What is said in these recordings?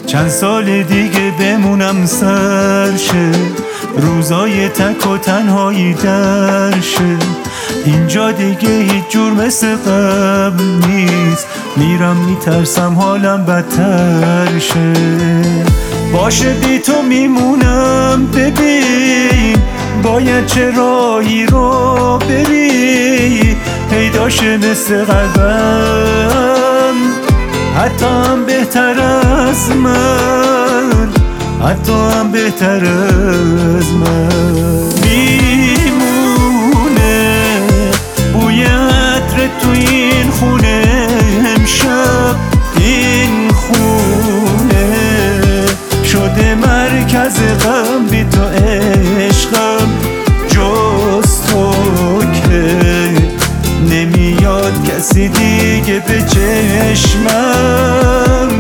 چند سال دیگه بمونم سرشه، روزای تک و تنهایی درشه. اینجا دیگه هیچ جور مثل قبل نیست، میرم میترسم حالم بدتر شه. باشه بی تو میمونم، ببین باید چه راهی رو بری، پیداشه مثل قلبم، حتی هم بهتر از من، حتی هم بهتر از من. میمونه بوی عطر تو این خونه، امشب این خونه شده مرکز غم، بی تو عشقم جز تو که نمیاد کسی دیگه به چشمم.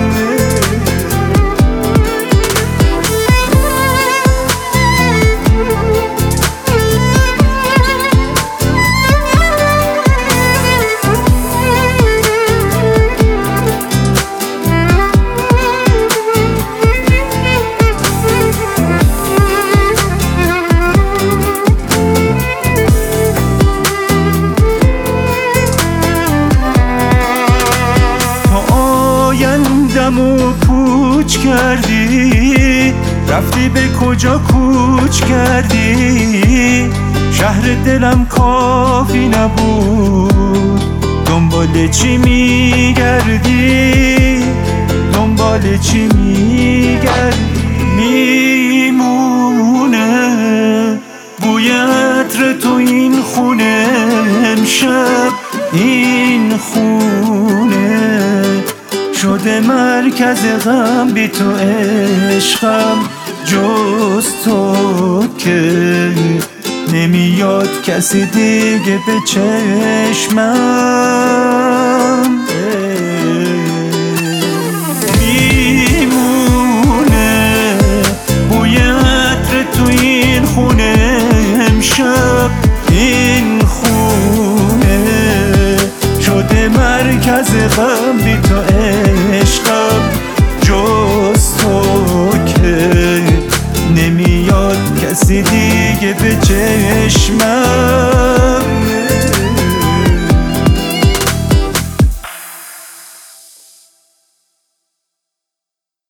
و پوچ کردی، رفتی به کجا کوچ کردی، شهر دلم کافی نبود، دنبال چی میگردی، دنبال چی میگردی. میمونه بوی عطر تو این خونه، امشب این خونه شده مرکز غم، بی تو عشقم جز تو که نمیاد کسی دیگه به چشمم. میمونه بوی عطر تو این خونه، امشب این خونه شده مرکز غم،